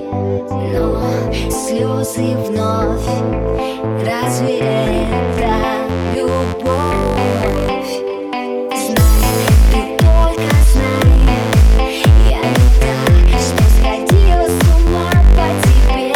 но слезы вновь. Разве это любовь? Знай, ты только знай, я не так, что сходила с ума по тебе.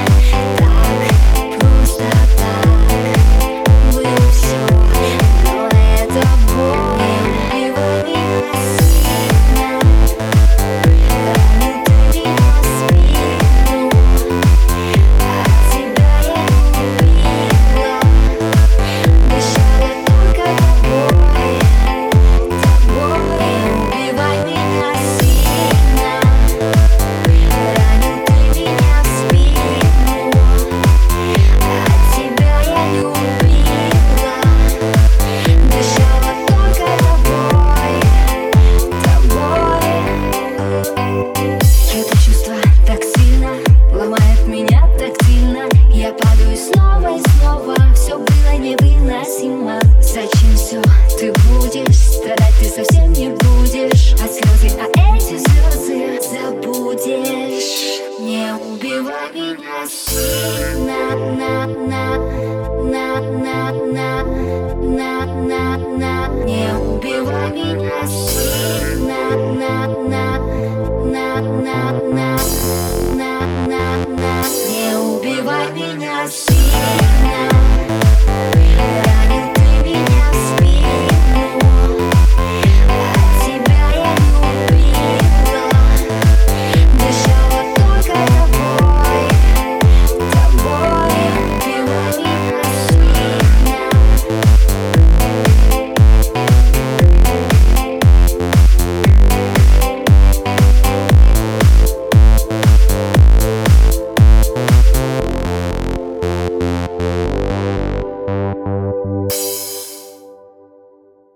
Так, просто так, было все, но это боль. Не убивай меня сильно, ранил ты меня в спину. От тебя я любила, дышала только тобой, тобой. Не убивай меня сильно, ранил ты меня в спину. От тебя я любила, дышала только тобой, тобой. Это чувство так сильно ломает меня тактильно. Я падаю снова и снова, все было невыносимо. Зачем все ты будешь страдать, ты совсем не будешь. А слезы, эти слезы забудешь. Не убивай меня сильно, не убивай меня сильно, не убивай меня сильно.